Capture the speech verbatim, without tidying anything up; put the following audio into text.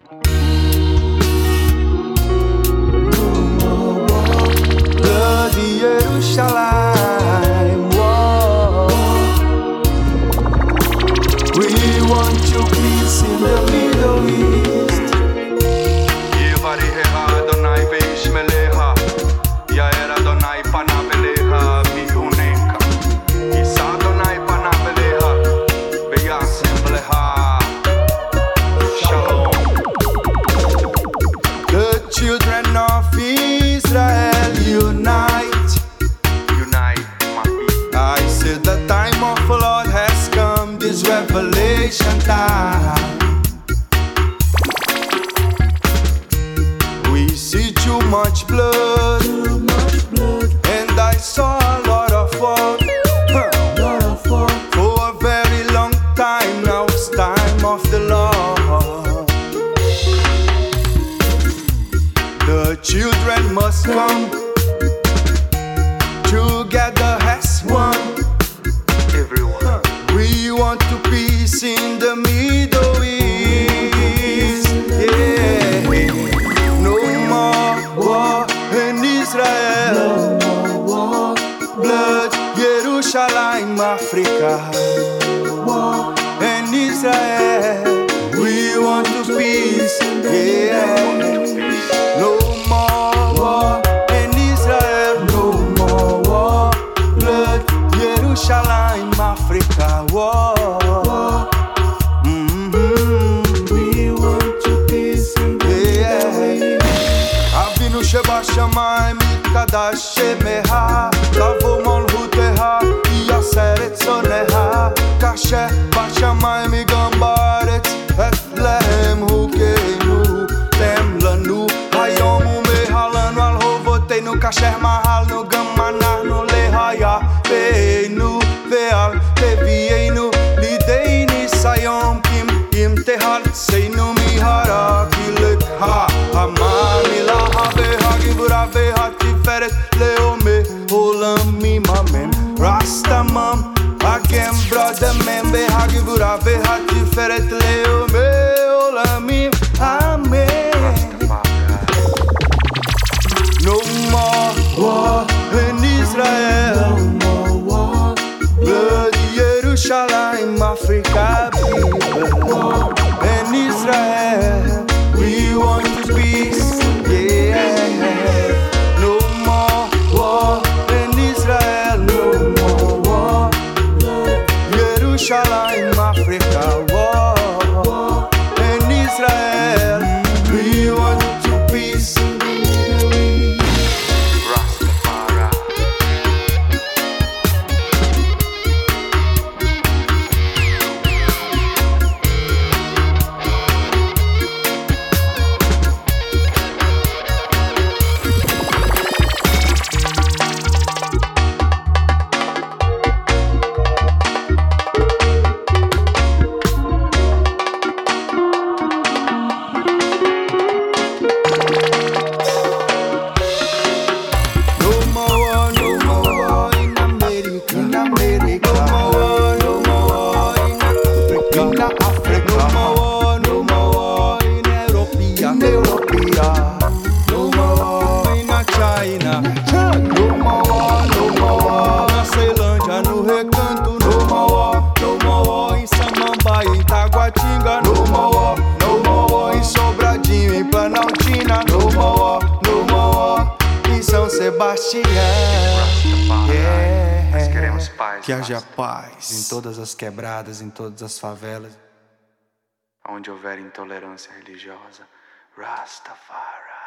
Bloody Jerusalem, whoa. We want your peace in the Middle East. Yevariheha Adonai veishmeleha, Yaera Adonai panaveleha mihuneka, Isa Adonai panaveleha, veyassembleha. Shalom. The children of Israel unite. Unite, my people. I said the time of the Lord has come, this revelation time. We see too much blood, too much blood. And I saw a lot of war, huh. lot of war. For a very long time now, it's time of the Lord. The children must come together as one. Everyone. We want to peace in the Middle East. Yeah. No more war in Israel. Blood, Jerusalem, Africa. War in Israel. We want to peace. Yeah. No more war in Israel. No more war. Blood, Jerusalem, Africa. War. Mm-hmm. We want to peace in the yeah. Avinu Sheba Shamayim Kadash Shemeha Kavo Molhuteha Yaseret Soneha Kashe Bashamayim Gambaret Bethlehem Hukeinu Temlanu Hayomu Mehalanu Al Hovotenu Kasher Mahal No Gamanar No Lehaya Veinu Veal Tevienu Lideini Sayom Kim Kim Tehal Seinu Mihara Kilek Ha Hamami La Habeha Gibura Veha Tiferet Leome Olami Mamem Rastamam Agem Brother Membe Hagibura Veha Tiferet Leome Olami Amen. No more war in Israel. No more war. Bloody Jerusalem, Africa, people. In Israel, we want peace. Yeah. No more war in Israel. No more war. Jerusalem, Africa, war. In Israel, we want to peace. Rastafari. No more war, no more war in America, in America. No more war, no more war in Africa, in Africa. No more war, no more war in Europe, in Europe. No more war in China. No more war, no more war na Ceilândia, no Recanto. No more war, no more war em Samambaia, em Taguatinga. No more war, no more war em Sobradinho, em Planaltina. No more war, no more war em São Sebastião. Yeah. Nós queremos paz. Que haja Rasta. paz em todas as quebradas, em todas as favelas. Onde houver intolerância religiosa, Rastafari.